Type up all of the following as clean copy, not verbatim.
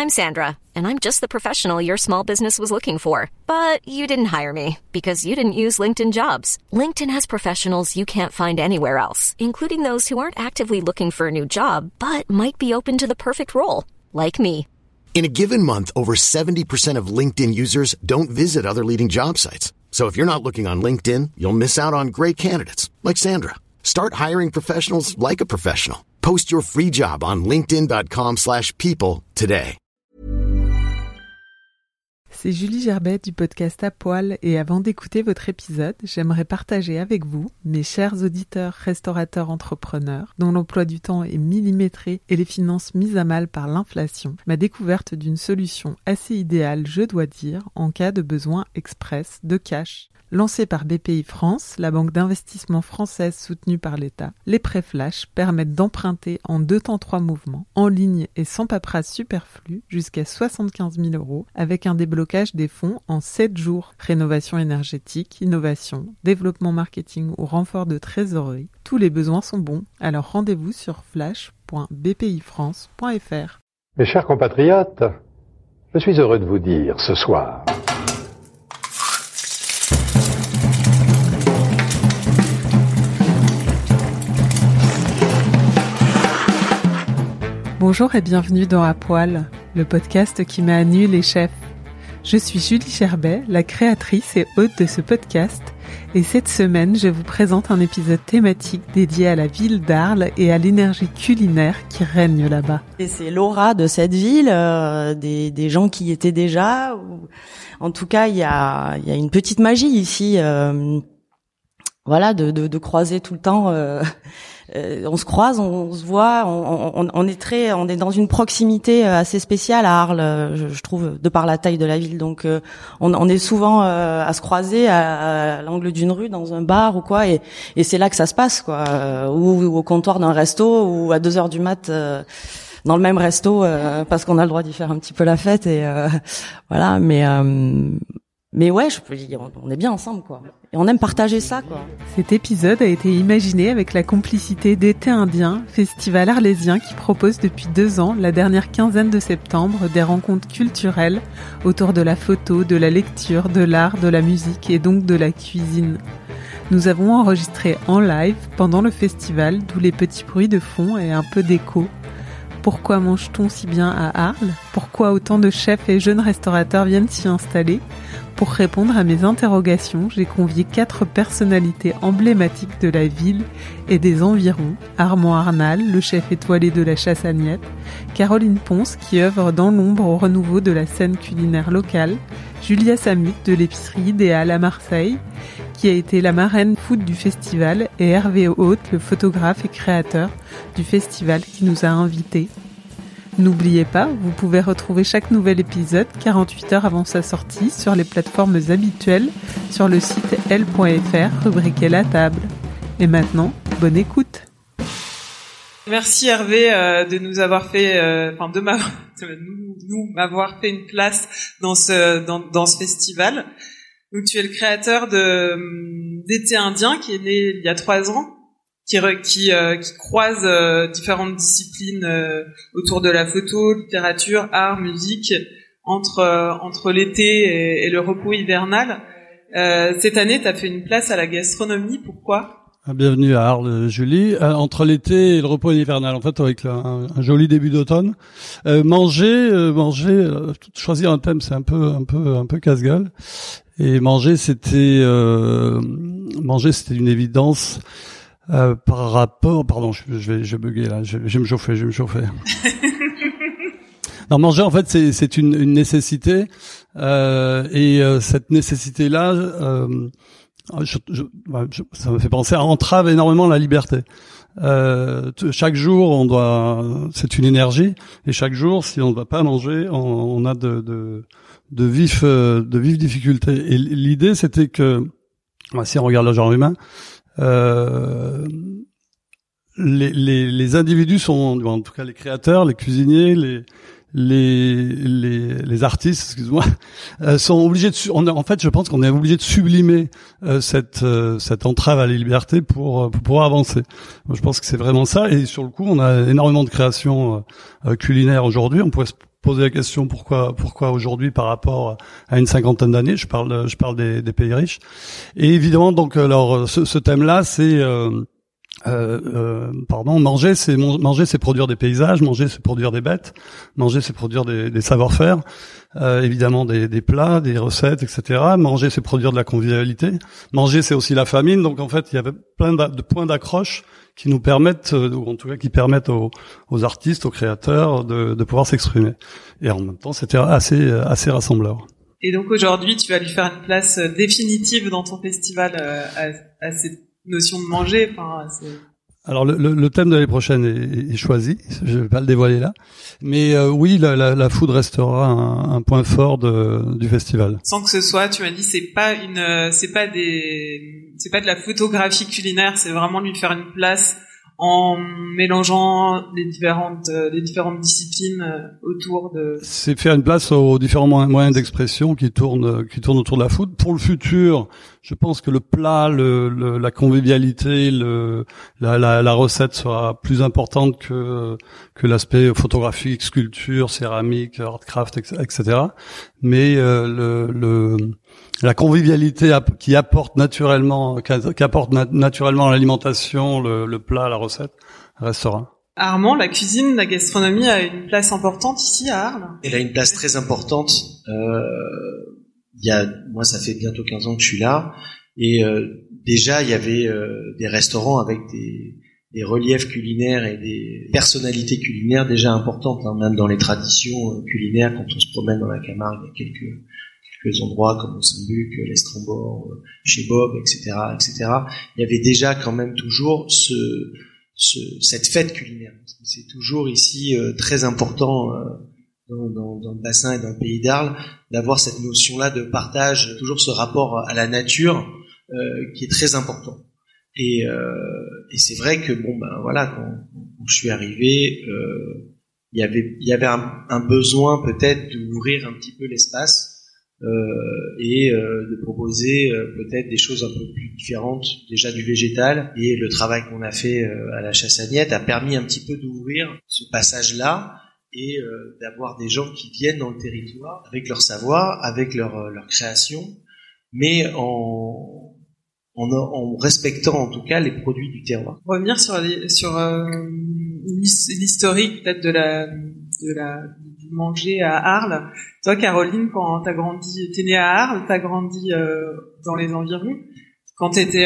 I'm Sandra, and I'm just the professional your small business was looking for. But you didn't hire me because you didn't use LinkedIn Jobs. LinkedIn has professionals you can't find anywhere else, including those who aren't actively looking for a new job, but might be open to the perfect role, like me. In a given month, over 70% of LinkedIn users don't visit other leading job sites. So if you're not looking on LinkedIn, you'll miss out on great candidates like Sandra. Start hiring professionals like a professional. Post your free job on linkedin.com/people today. C'est Julie Gerbet du podcast À Poil et avant d'écouter votre épisode, j'aimerais partager avec vous, mes chers auditeurs, restaurateurs, entrepreneurs, dont l'emploi du temps est millimétré et les finances mises à mal par l'inflation, ma découverte d'une solution assez idéale, je dois dire, en cas de besoin express de cash. Lancée par BPI France, la banque d'investissement française soutenue par l'État, les prêts flash permettent d'emprunter en 2 temps 3 mouvements, en ligne et sans paperasse superflue, jusqu'à 75 000 € avec un déblocage des fonds en 7 jours. Rénovation énergétique, innovation, développement marketing ou renfort de trésorerie, tous les besoins sont bons, alors rendez-vous sur flash.bpifrance.fr. Mes chers compatriotes, je suis heureux de vous dire ce soir... Bonjour et bienvenue dans À Poil, le podcast qui met à nu les chefs. Je suis Julie Gerbet, la créatrice et hôte de ce podcast, et cette semaine, je vous présente un épisode thématique dédié à la ville d'Arles et à l'énergie culinaire qui règne là-bas. Et c'est l'aura de cette ville, des gens qui y étaient déjà. En tout cas, il y a une petite magie ici, voilà, de croiser tout le temps. On se croise, on se voit, on est dans une proximité assez spéciale à Arles, je trouve, de par la taille de la ville. Donc, on est souvent à se croiser à l'angle d'une rue, dans un bar ou quoi, et c'est là que ça se passe, quoi, ou au comptoir d'un resto, ou à 2 heures du mat. Dans le même resto, parce qu'on a le droit d'y faire un petit peu la fête, et voilà. Mais ouais, je peux dire, on est bien ensemble, quoi. Et on aime partager ça, quoi. Cet épisode a été imaginé avec la complicité d'Été Indien, festival arlésien qui propose depuis 2 ans, la dernière quinzaine de septembre, des rencontres culturelles autour de la photo, de la lecture, de l'art, de la musique et donc de la cuisine. Nous avons enregistré en live pendant le festival, d'où les petits bruits de fond et un peu d'écho. Pourquoi mange-t-on si bien à Arles ? Pourquoi autant de chefs et jeunes restaurateurs viennent s'y installer ? Pour répondre à mes interrogations, j'ai convié 4 personnalités emblématiques de la ville et des environs. Armand Arnal, le chef étoilé de la Chassagnette, Caroline Ponce, qui œuvre dans l'ombre au renouveau de la scène culinaire locale, Julia Samut de l'épicerie idéale à Marseille, qui a été la marraine food du festival, et Hervé Haute, le photographe et créateur du festival qui nous a invités. N'oubliez pas, vous pouvez retrouver chaque nouvel épisode 48 heures avant sa sortie sur les plateformes habituelles, sur le site l.fr, rubriqué La Table. Et maintenant, bonne écoute. Merci Hervé de nous avoir fait, m'avoir fait une place dans ce festival. Donc tu es le créateur d'Été Indien qui est né il y a 3 ans. Qui croise différentes disciplines autour de la photo, littérature, art, musique, entre l'été et le repos hivernal. Cette année, tu as fait une place à la gastronomie. Pourquoi ? Bienvenue à Arles, Julie. Entre l'été et le repos hivernal, en fait, avec un joli début d'automne. Manger, choisir un thème, c'est un peu casse-gueule. Et manger, c'était une évidence. Par rapport, pardon, je vais bugger là, je vais me chauffer. Non, manger en fait c'est une nécessité, et cette nécessité là, ça me fait penser à entrave énormément la liberté. Chaque jour c'est une énergie, et chaque jour si on ne va pas manger, on a de vives difficultés. Et l'idée c'était que, si on regarde le genre humain, les individus sont, en tout cas les créateurs, les cuisiniers, les artistes, excuse-moi, sont obligés en fait, je pense qu'on est obligé de sublimer cette entrave à la liberté pour pouvoir avancer. Je pense que c'est vraiment ça. Et sur le coup, on a énormément de créations culinaires aujourd'hui. On pourrait se poser la question pourquoi aujourd'hui par rapport à une cinquantaine d'années. Je parle des pays riches. Et évidemment, donc, alors, ce thème-là, c'est manger, c'est produire des paysages, manger, c'est produire des bêtes, manger, c'est produire des savoir-faire, évidemment des plats, des recettes, etc. Manger, c'est produire de la convivialité. Manger, c'est aussi la famine. Donc en fait, il y avait plein de points d'accroche qui nous permettent, ou en tout cas qui permettent aux artistes, aux créateurs de pouvoir s'exprimer. Et en même temps, c'était assez rassembleur. Et donc aujourd'hui, tu vas lui faire une place définitive dans ton festival à cette notion de manger. Enfin, alors le thème de l'année prochaine est choisi, je vais pas le dévoiler là, mais oui, la food restera un point fort du festival. Sans que ce soit, tu m'as dit, c'est pas de la photographie culinaire, c'est vraiment lui faire une place en mélangeant les différentes disciplines autour de. C'est faire une place aux différents moyens d'expression qui tournent autour de la food. Pour le futur, je pense que le plat, la convivialité, la recette sera plus importante que l'aspect photographique, sculpture, céramique, artcraft, etc. Mais la convivialité qui apporte naturellement à l'alimentation, le plat, la recette restera. Armand, la cuisine, la gastronomie a une place importante ici à Arles. Elle a une place très importante. Moi, ça fait bientôt 15 ans que je suis là, et déjà il y avait des restaurants avec des reliefs culinaires et des personnalités culinaires déjà importantes, hein, même dans les traditions culinaires. Quand on se promène dans la Camargue, il y a quelques endroits comme au Saint-Luc, l'Estrambord, chez Bob, etc. Il y avait déjà quand même toujours cette fête culinaire. C'est toujours ici très important dans le bassin et dans le pays d'Arles d'avoir cette notion-là de partage, toujours ce rapport à la nature qui est très important. Et c'est vrai que quand je suis arrivé, il y avait un besoin peut-être d'ouvrir un petit peu l'espace. Et de proposer peut-être des choses un peu plus différentes déjà du végétal, et le travail qu'on a fait à la Chassagnette a permis un petit peu d'ouvrir ce passage-là et d'avoir des gens qui viennent dans le territoire avec leur savoir, avec leur création, mais en respectant en tout cas les produits du terroir. Revenir sur l'historique peut-être du manger à Arles. Toi, Caroline, quand t'es née à Arles, t'as grandi dans les environs. Quand t'étais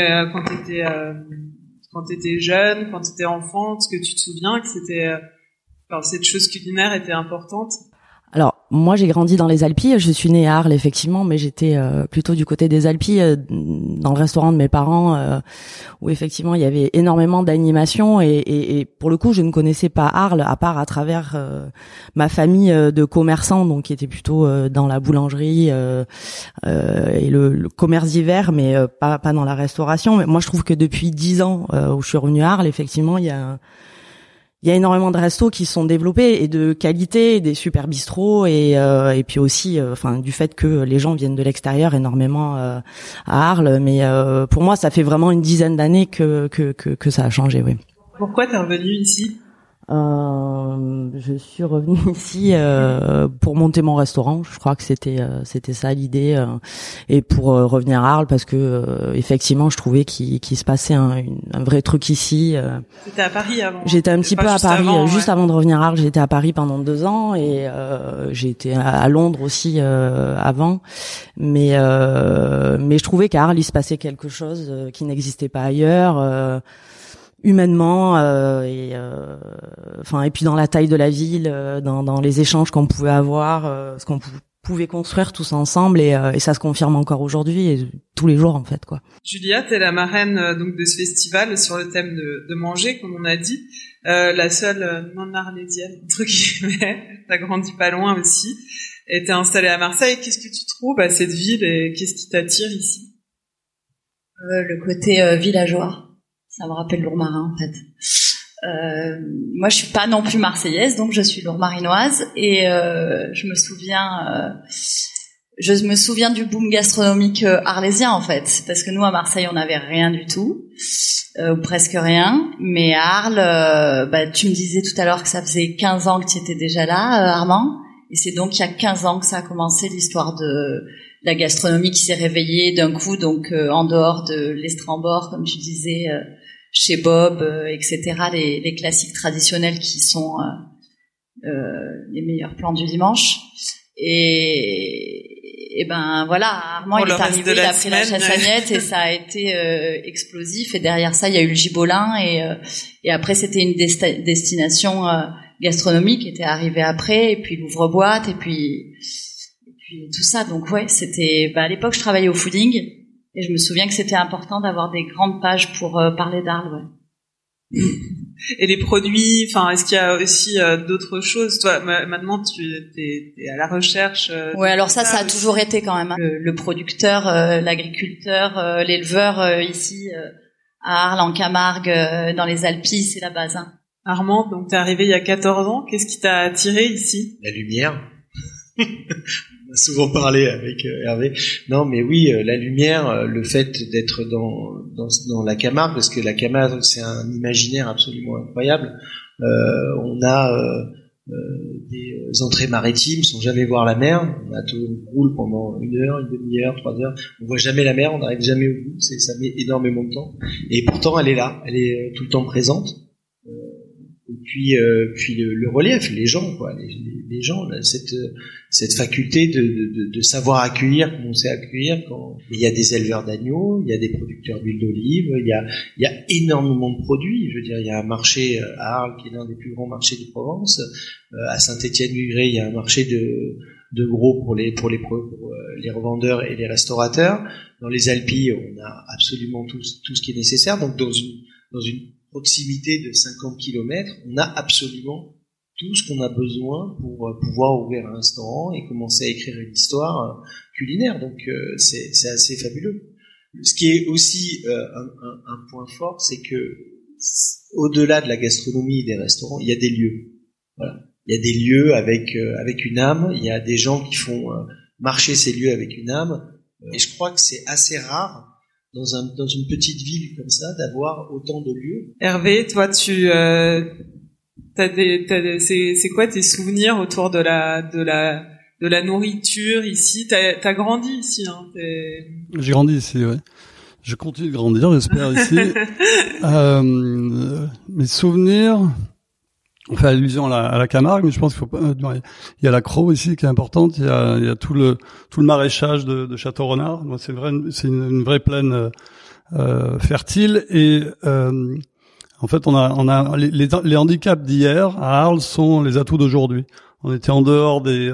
jeune, quand t'étais enfant, est-ce que tu te souviens que cette chose culinaire était importante? Alors, moi, j'ai grandi dans les Alpilles. Je suis née à Arles, effectivement, mais j'étais plutôt du côté des Alpilles, dans le restaurant de mes parents, où effectivement il y avait énormément d'animation. Et pour le coup, je ne connaissais pas Arles, à part à travers ma famille de commerçants, donc qui était plutôt dans la boulangerie et le commerce d'hiver, mais pas dans la restauration. Mais moi, je trouve que depuis 10 ans où je suis revenue à Arles, effectivement, il y a énormément de restos qui sont développés et de qualité, des super bistrots et puis aussi du fait que les gens viennent de l'extérieur énormément à Arles, mais pour moi ça fait vraiment une dizaine d'années que ça a changé, oui. Pourquoi t'es revenue ici? Je suis revenue ici pour monter mon restaurant. Je crois que c'était ça l'idée, et pour revenir à Arles parce que effectivement je trouvais qu'il se passait un vrai truc ici. T'étais à Paris avant? J'étais un petit peu à Paris juste avant de revenir à Arles. J'étais à Paris pendant 2 ans et j'ai été à Londres aussi avant. Mais je trouvais qu'à Arles il se passait quelque chose qui n'existait pas ailleurs. Humainement et puis dans la taille de la ville, dans les échanges qu'on pouvait avoir, ce qu'on pouvait construire tous ensemble, et ça se confirme encore aujourd'hui et tous les jours en fait, quoi. Julia, t'es la marraine donc de ce festival sur le thème de manger, comme on a dit, la seule non arlésienne entre guillemets. T'as grandi pas loin aussi et t'es installée à Marseille. Qu'est-ce que tu trouves à cette ville et qu'est-ce qui t'attire ici? Le côté villageois. Ça me rappelle Lourmarin, en fait. Moi, je suis pas non plus marseillaise, donc je suis lourmarinoise, et je me souviens du boom gastronomique arlésien, en fait, parce que nous, à Marseille, on n'avait rien du tout, ou presque rien, mais à Arles, tu me disais tout à l'heure que ça faisait 15 ans que tu étais déjà là, Armand, Et c'est donc il y a 15 ans que ça a commencé, l'histoire de la gastronomie qui s'est réveillée d'un coup, donc en dehors de l'Estrambord, comme tu disais, chez Bob, etc., les classiques traditionnels qui sont les meilleurs plans du dimanche. Et ben voilà, Armand il est arrivé, il a pris la chassagnette et ça a été explosif. Et derrière ça, il y a eu le Gibolin et après c'était une destination gastronomique qui était arrivée après, et puis l'ouvre-boîte et puis tout ça. Donc ouais, c'était à l'époque je travaillais au fooding et je me souviens que c'était important d'avoir des grandes pages pour parler d'Arles. Ouais. Et les produits, enfin, est-ce qu'il y a aussi d'autres choses? Toi, maintenant, t'es à la recherche. Ouais, alors ça a toujours été quand même. Hein. Le producteur, l'agriculteur, l'éleveur ici à Arles, en Camargue, dans les Alpilles, c'est la base. Hein. Armand, donc t'es arrivé il y a 14 ans. Qu'est-ce qui t'a attiré ici? La lumière. On a souvent parlé avec Hervé. Non, mais oui, la lumière, le fait d'être dans la Camargue, parce que la Camargue, c'est un imaginaire absolument incroyable. On a des entrées maritimes sans jamais voir la mer. On roule pendant 1 heure, une demi-heure, 3 heures. On voit jamais la mer, on n'arrive jamais au bout. Ça met énormément de temps. Et pourtant, elle est là. Elle est tout le temps présente. Et puis le relief, les gens, quoi, les gens, là, cette faculté de savoir accueillir, comme on sait accueillir quand il y a des éleveurs d'agneaux, il y a des producteurs d'huile d'olive, il y a énormément de produits. Je veux dire, il y a un marché à Arles qui est l'un des plus grands marchés de Provence. À Saint-Étienne-du-Grès, il y a un marché de gros pour les revendeurs et les restaurateurs. Dans les Alpilles, on a absolument tout ce qui est nécessaire. Donc dans une proximité de 50 km, on a absolument tout ce qu'on a besoin pour pouvoir ouvrir un restaurant et commencer à écrire une histoire culinaire. Donc c'est assez fabuleux. Ce qui est aussi un point fort, c'est que au-delà de la gastronomie et des restaurants, il y a des lieux. Voilà, il y a des lieux avec une âme. Il y a des gens qui font marcher ces lieux avec une âme. Et je crois que c'est assez rare dans une petite ville comme ça d'avoir autant de lieux. Hervé, toi, c'est quoi tes souvenirs autour de la nourriture ici? T'as grandi ici, hein? J'ai grandi ici, ouais. Je continue de grandir, j'espère, ici. Mes souvenirs, on fait allusion à la Camargue, mais je pense qu'il faut pas. Il y a la Crau ici qui est importante. Il y a tout le maraîchage de Château-Renard. Moi, c'est une vraie plaine fertile. Et en fait, on a les handicaps d'hier à Arles sont les atouts d'aujourd'hui. On était en dehors des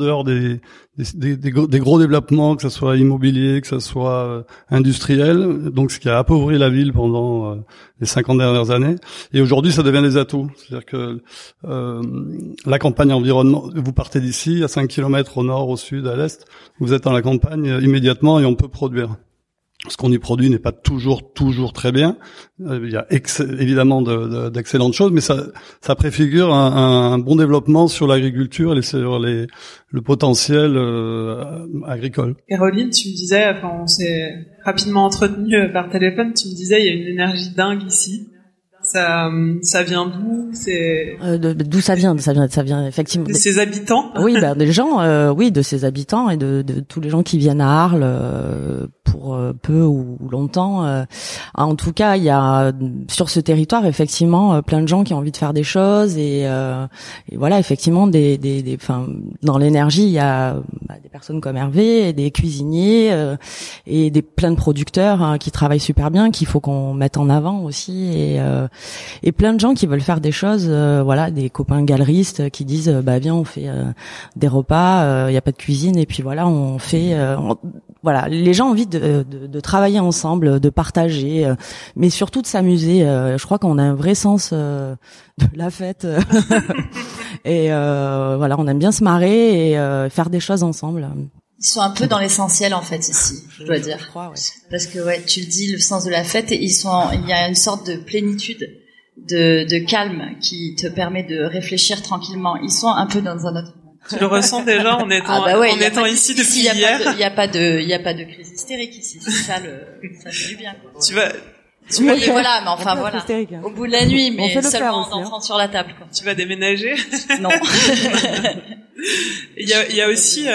gros développements, que ce soit immobilier, que ce soit industriel, donc ce qui a appauvri la ville pendant les 50 dernières années. Et aujourd'hui, ça devient des atouts. C'est-à-dire que la campagne environnement, vous partez d'ici, à 5 km au nord, au sud, à l'est, vous êtes dans la campagne immédiatement et on peut produire. Ce qu'on y produit n'est pas toujours très bien. Il y a évidemment d'excellentes choses, mais ça préfigure un bon développement sur l'agriculture et sur le potentiel agricole. Caroline, tu me disais, quand on s'est rapidement entretenu par téléphone, tu me disais il y a une énergie dingue ici. Ça vient d'où? D'où ça vient? Ça vient effectivement de ses habitants. Oui, des gens, oui, de ses habitants et de tous les gens qui viennent à Arles pour peu ou longtemps. En tout cas, il y a sur ce territoire effectivement plein de gens qui ont envie de faire des choses et voilà, effectivement dans l'énergie, il y a des personnes comme Hervé, et des cuisiniers et plein de producteurs qui travaillent super bien, qu'il faut qu'on mette en avant aussi et plein de gens qui veulent faire des choses, voilà, des copains galeristes qui disent viens, on fait des repas, y a pas de cuisine et puis voilà, on fait voilà, les gens ont envie de travailler ensemble, de partager, mais surtout de s'amuser. Je crois qu'on a un vrai sens de la fête et voilà, on aime bien se marrer et faire des choses ensemble. Ils sont un peu dans l'essentiel en fait ici, je dois dire. Je crois, ouais. Parce que ouais, tu le dis, le sens de la fête, et il y a une sorte de plénitude, de calme qui te permet de réfléchir tranquillement. Ils sont un peu dans un autre monde. Tu le ressens déjà en étant ici depuis hier. Il y a pas de crise hystérique ici. Ça fait du bien, quoi. Mais voilà, mais enfin voilà. Au bout de la nuit, mais seulement en dansant sur la table, quoi. Tu vas déménager? Non. Il y a aussi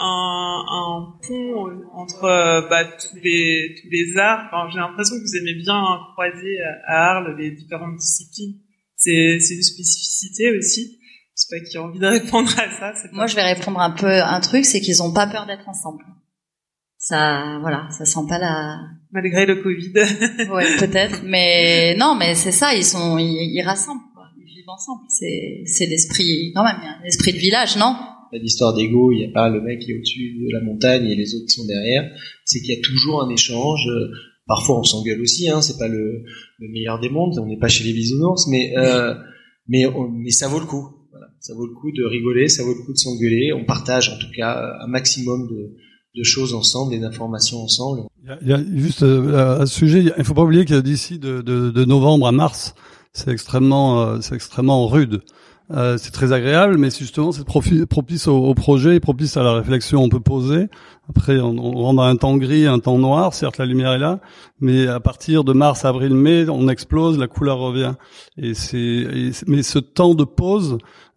un pont entre tous les arts. Enfin, j'ai l'impression que vous aimez bien croiser à Arles les différentes disciplines. C'est une spécificité aussi. Je sais pas qui a envie de répondre à ça. Moi, je vais répondre un truc, c'est qu'ils ont pas peur d'être ensemble. Ça, voilà, ça sent pas la... Malgré le Covid. Ouais, peut-être, mais non, mais c'est ça, ils rassemblent, quoi. Ils vivent ensemble. C'est l'esprit, quand même, l'esprit de village, non? Pas d'histoire d'ego, il n'y a pas le mec qui est au-dessus de la montagne et les autres qui sont derrière. C'est qu'il y a toujours un échange. Parfois, on s'engueule aussi, hein. C'est pas le meilleur des mondes. On n'est pas chez les bisounours, mais ça vaut le coup. Voilà. Ça vaut le coup de rigoler, ça vaut le coup de s'engueuler. On partage, en tout cas, un maximum de choses ensemble, des informations ensemble. Il y a juste à ce sujet, il faut pas oublier que d'ici de novembre à mars, c'est extrêmement rude. C'est très agréable, mais justement c'est propice au projet, propice à la réflexion. On peut poser. Après, on rentre dans un temps gris, un temps noir. Certes, la lumière est là, mais à partir de mars, avril, mai, on explose, la couleur revient. Mais ce temps de pause,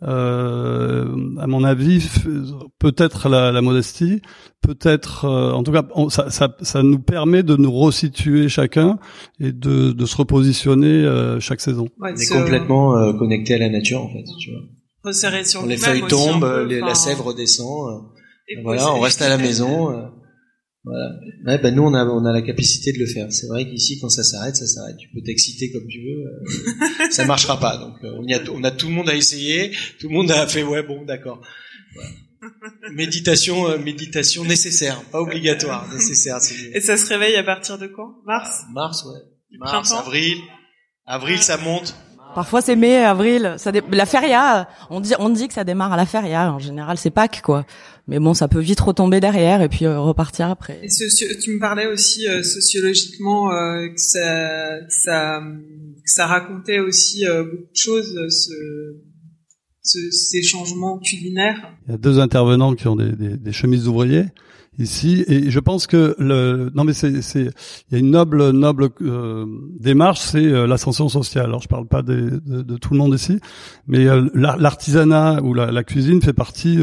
à mon avis, peut-être la modestie, peut-être, en tout cas, ça nous permet de nous resituer chacun et de se repositionner chaque saison. Ouais, on est complètement connecté à la nature, en fait. Tu vois. Resserrer sur les feuilles tombent, la sève redescend. Voilà, on reste à la maison. Voilà. Ouais, nous on a la capacité de le faire. C'est vrai qu'ici quand ça s'arrête. Tu peux t'exciter comme tu veux, ça marchera pas. Donc on a tout le monde a essayé, tout le monde a fait ouais bon d'accord. Voilà. Méditation nécessaire, pas obligatoire, nécessaire. Et ça se réveille à partir de quand? Mars, ouais. Mars, avril ça monte. Parfois c'est mai, avril, la feria, on dit que ça démarre à la feria, en général c'est Pâques quoi. Mais bon, ça peut vite retomber derrière et puis repartir après. Et tu me parlais aussi sociologiquement que ça racontait aussi beaucoup de choses ces changements culinaires. Il y a 2 intervenants qui ont des chemises d'ouvriers ici, et je pense que il y a une noble démarche, c'est l'ascension sociale. Alors je parle pas de tout le monde ici, mais l'artisanat ou la cuisine fait partie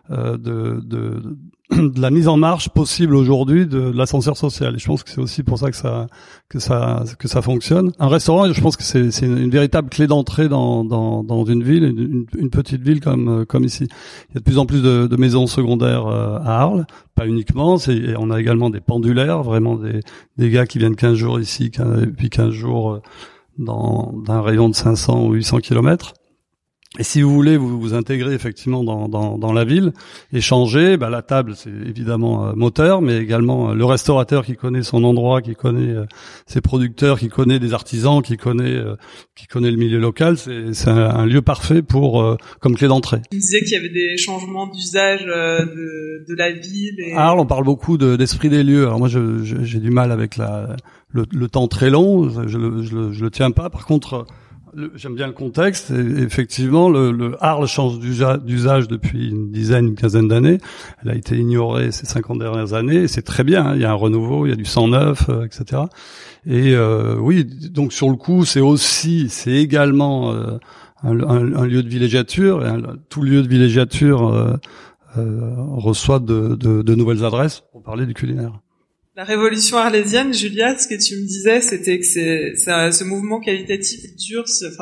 de la mise en marche possible aujourd'hui de l'ascenseur social. Et je pense que c'est aussi pour ça que ça fonctionne. Un restaurant, je pense que c'est une véritable clé d'entrée dans une ville, une petite ville comme ici. Il y a de plus en plus de maisons secondaires à Arles, pas uniquement. On a également des pendulaires, vraiment des gars qui viennent 15 jours ici, puis 15 jours dans un rayon de 500 ou 800 kilomètres. Et si vous voulez vous intégrer effectivement dans la ville, échanger, la table c'est évidemment moteur, mais également le restaurateur qui connaît son endroit, qui connaît ses producteurs, qui connaît des artisans, qui connaît le milieu local, c'est un lieu parfait comme clé d'entrée. Tu disais qu'il y avait des changements d'usage de la ville. À Arles, on parle beaucoup d'esprit des lieux. Alors moi j'ai du mal avec le temps très long, je le tiens pas. Par contre, j'aime bien le contexte. Et effectivement, le Arles change d'usage depuis une quinzaine d'années. Elle a été ignorée ces 50 dernières années. Et c'est très bien. Hein. Il y a un renouveau, il y a du sang neuf, etc. Et oui, donc sur le coup, c'est également un lieu de villégiature. Et tout lieu de villégiature reçoit de nouvelles adresses pour parler du culinaire. La révolution arlésienne, Julia, ce que tu me disais, c'était que ce mouvement qualitatif dure.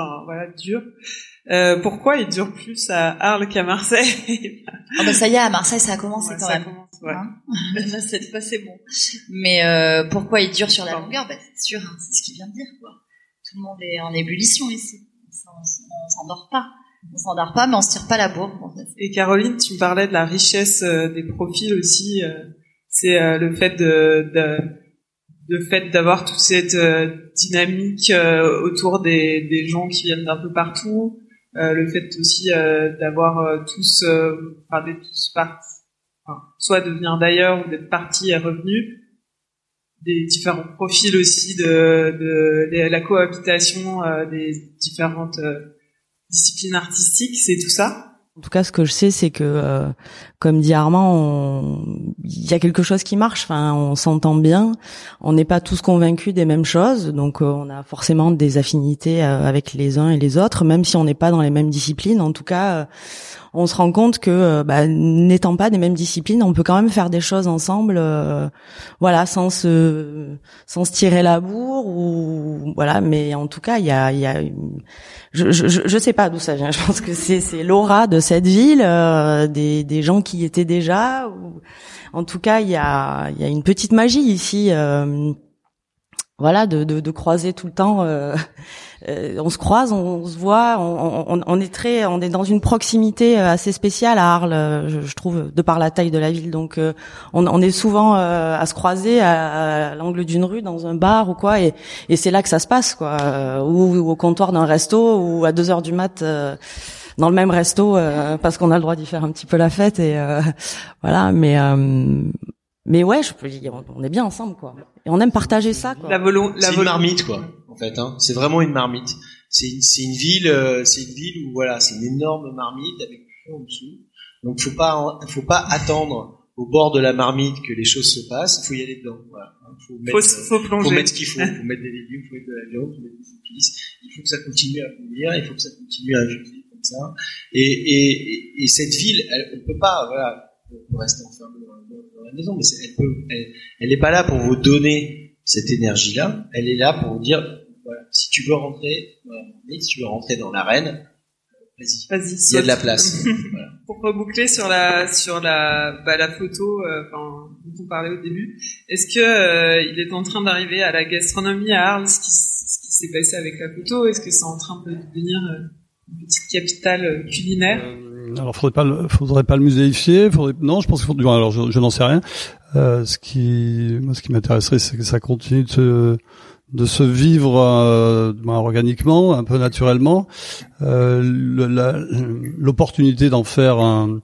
Pourquoi il dure plus à Arles qu'à Marseille? Ça y est, à Marseille, ça a commencé quand même. Ouais. Hein cette fois, c'est bon. Mais pourquoi il dure sur la longueur? C'est sûr, hein, c'est ce qu'il vient de dire, quoi. Tout le monde est en ébullition ici. On s'endort pas. On s'endort pas, mais on se tire pas la bourre. Et Caroline, tu me parlais de la richesse des profils aussi. C'est le fait d'avoir toute cette dynamique autour des gens qui viennent d'un peu partout, le fait aussi d'avoir d'être tous partis, soit de venir d'ailleurs ou d'être partis et revenus, des différents profils aussi de la cohabitation des différentes disciplines artistiques, c'est tout ça. En tout cas, ce que je sais, c'est que, comme dit Armand, il y a quelque chose qui marche. Enfin, on s'entend bien. On n'est pas tous convaincus des mêmes choses, donc on a forcément des affinités avec les uns et les autres, même si on n'est pas dans les mêmes disciplines. En tout cas, on se rend compte que, n'étant pas des mêmes disciplines, on peut quand même faire des choses ensemble, voilà, sans se tirer la bourre ou voilà. Mais en tout cas, il y a je sais pas d'où ça vient. Je pense que c'est l'aura de cette ville, des gens qui y étaient déjà. En tout cas, il y a une petite magie ici, voilà, de croiser tout le temps. On se croise, on se voit, on est dans une proximité assez spéciale à Arles, je trouve, de par la taille de la ville. Donc, on est souvent à se croiser à l'angle d'une rue, dans un bar ou quoi, et c'est là que ça se passe, quoi, ou au comptoir d'un resto, ou à 2h du mat. Dans le même resto, parce qu'on a le droit d'y faire un petit peu la fête, et voilà. Mais ouais, on est bien ensemble, quoi. Et on aime partager ça, quoi. C'est une marmite, quoi. En fait, hein. C'est vraiment une marmite. C'est une ville où voilà, c'est une énorme marmite avec du feu en dessous. Donc faut pas attendre au bord de la marmite que les choses se passent. Il faut y aller dedans. Voilà. Faut plonger. Faut mettre ce qu'il faut. Faut mettre des légumes, faut mettre de la viande, faut mettre des épices. Il faut que ça continue à bouillir. Il faut que ça continue à infuser comme ça. Et cette ville, on peut pas, voilà, on peut rester enfermé dans la maison, mais elle est pas là pour vous donner cette énergie-là. Elle est là pour vous dire, voilà, si tu veux rentrer dans l'arène, vas-y, il y a de la place. Voilà. Pour reboucler sur la photo, dont on parlait au début, est-ce que il est en train d'arriver à la gastronomie à Arles, ce qui s'est passé avec la photo? Est-ce que c'est en train de devenir une petite capitale culinaire? Alors faudrait pas le muséifier, non, je pense qu'il faut, alors je n'en sais rien. Ce qui m'intéresserait, c'est que ça continue de se vivre organiquement, un peu naturellement. L'opportunité d'en faire un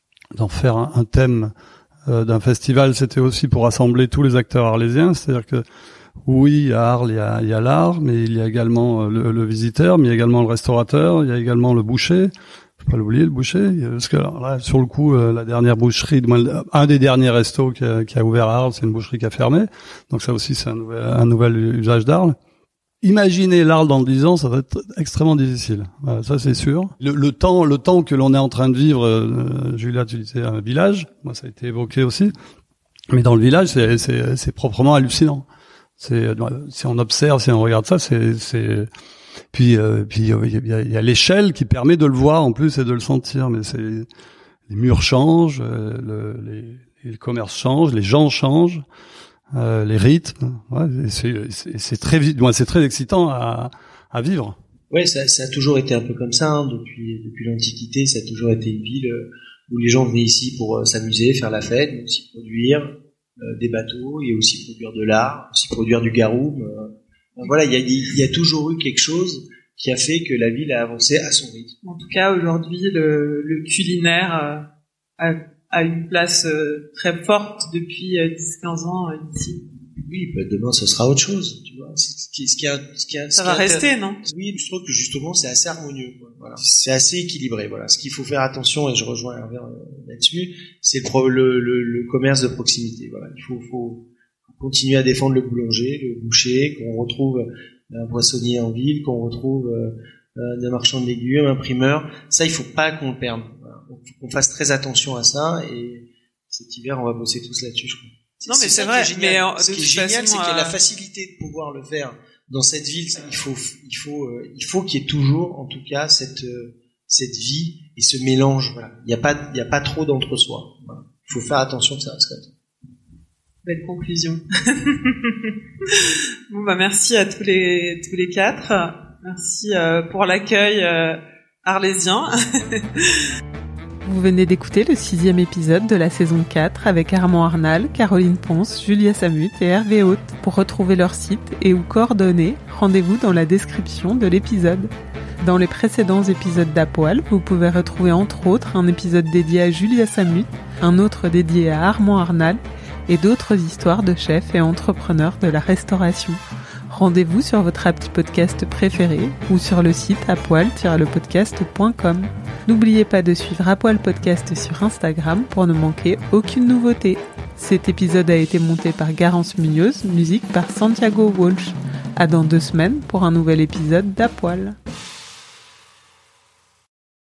thème d'un festival, c'était aussi pour rassembler tous les acteurs arlésiens. C'est-à-dire que oui, à Arles, il y a l'art, mais il y a également le visiteur, mais il y a également le restaurateur, il y a également le boucher. Faut pas l'oublier, le boucher, parce que alors là, sur le coup, la dernière boucherie, un des derniers restos qui a ouvert à Arles, c'est une boucherie qui a fermé. Donc ça aussi, c'est un nouvel usage d'Arles. Imaginer l'Arles dans 10 ans, ça va être extrêmement difficile. Voilà, ça c'est sûr. Le temps que l'on est en train de vivre, Julia, tu disais un village, moi ça a été évoqué aussi. Mais dans le village, c'est proprement hallucinant. Si on observe, si on regarde ça, puis il y a l'échelle qui permet de le voir en plus et de le sentir. Mais les murs changent, les commerces changent, les gens changent, les rythmes. Ouais, c'est très excitant à vivre. Ouais, ça a toujours été un peu comme ça, hein, depuis l'Antiquité. Ça a toujours été une ville où les gens venaient ici pour s'amuser, faire la fête, mais aussi produire des bateaux, et aussi produire de l'art, aussi produire du garum. Voilà, il y a toujours eu quelque chose qui a fait que la ville a avancé à son rythme. En tout cas, aujourd'hui, le culinaire a une place très forte depuis 10-15 ans ici. Oui, demain ce sera autre chose, tu vois. Ça va rester, non? Oui, je trouve que justement c'est assez harmonieux, quoi. Voilà. C'est assez équilibré, voilà. Ce qu'il faut faire attention, et je rejoins Hervé là-dessus, c'est le commerce de proximité. Voilà, il faut continuer à défendre le boulanger, le boucher, qu'on retrouve un poissonnier en ville, qu'on retrouve un marchand de légumes, un primeur. Ça, il faut pas qu'on le perde. Voilà. Donc, faut qu'on fasse très attention à ça, et cet hiver, on va bosser tous là-dessus, je crois. Non, mais c'est vrai. Mais ce qui est génial, c'est qu'il y a la facilité de pouvoir le faire dans cette ville. Il faut qu'il y ait toujours, en tout cas, cette vie et ce mélange. Voilà. Il y a pas trop d'entre-soi. Voilà. Il faut faire attention que ça reste comme ça. Belle conclusion. Bon, merci à tous les quatre. Merci pour l'accueil arlésien. Vous venez d'écouter le 6e épisode de la saison 4 avec Armand Arnal, Caroline Ponce, Julia Samut et Hervé Haute. Pour retrouver leur site et ou coordonnées, rendez-vous dans la description de l'épisode. Dans les précédents épisodes d'Apoil, vous pouvez retrouver entre autres un épisode dédié à Julia Samut, un autre dédié à Armand Arnal et d'autres histoires de chefs et entrepreneurs de la restauration. Rendez-vous sur votre appli podcast préféré ou sur le site apoil-lepodcast.com. N'oubliez pas de suivre Apoil Podcast sur Instagram pour ne manquer aucune nouveauté. Cet épisode a été monté par Garance Munoz, musique par Santiago Walsh. À dans 2 semaines pour un nouvel épisode d'Apoil.